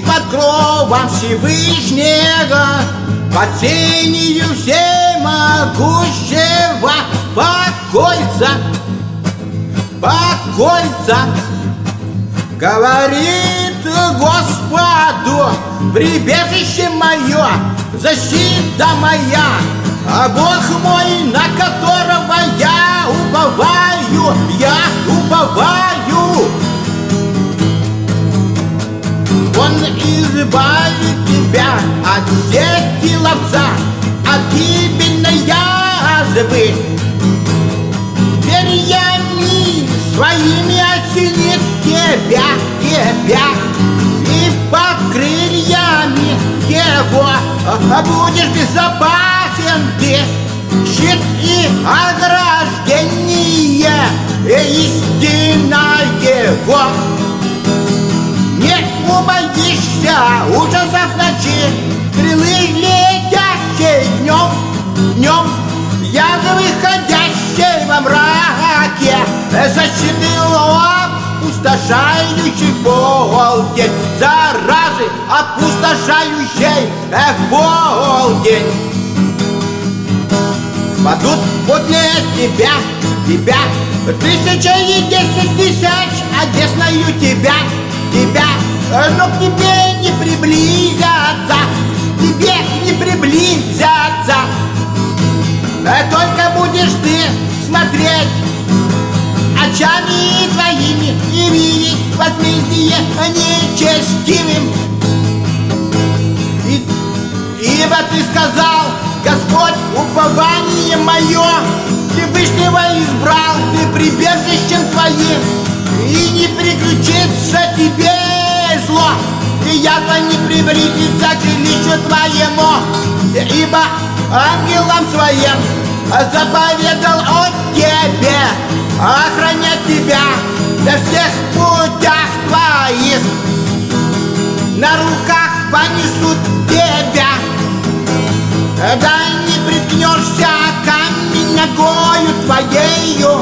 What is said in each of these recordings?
под кровом Всевышнего, под сенью всемогущего покойся, покойся. Говорит Господу: прибежище мое, защита моя, а Бог мой, на которого я уповаю, я уповаю. Он избавит тебя от сети ловца, от гибельной язвы. Перьями своими осенит тебя, тебя, и под крыльями его будешь безопасен ты. Щит и ограждение, истина его. Не убоишься ужасов ночи, стрелы летящей днем, днем, язвы ходящей во мраке, защиты опустошающий полдень, заразы опустошающей полдень. Падут подле тебя, тебя, 1010 тысяч, одесную тебя, тебя, но к тебе не приблизятся, тебе не приблизятся. Только будешь ты смотреть очами твоими и видеть возмездие нечестивым. Ибо ты сказал: Господь, упование мое, Всевышнего избрал ты прибежищем твоим, и не приключится тебе зло, и язва не приблизится к жилищу твоему, ибо ангелам своим заповедал от тебе охранять тебя на всех путях твоих. На руках понесут тебя, да не приткнешься камень ногою твоею.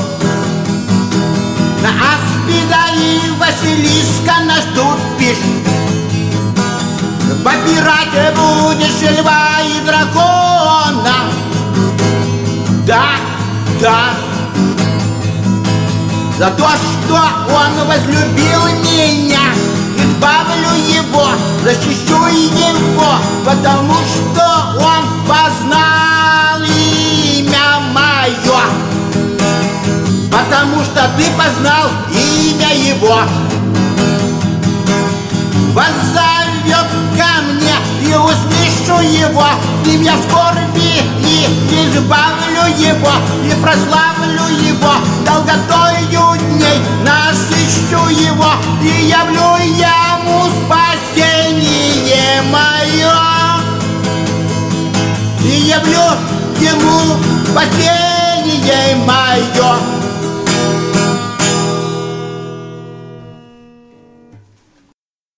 На аспида и Василиска наступишь, попирать будешь льва и дракона. Да, да, за то, что он возлюбил меня, избавлю его, защищу его, потому что он познал имя мое. Потому что ты познал имя его. Воззовет ко мне, и услышу его, с ним я в скорби и избавлю его, и прославлю его, долготою дней насыщу его, и явлю ему спасение мое, и явлю ему спасение мое.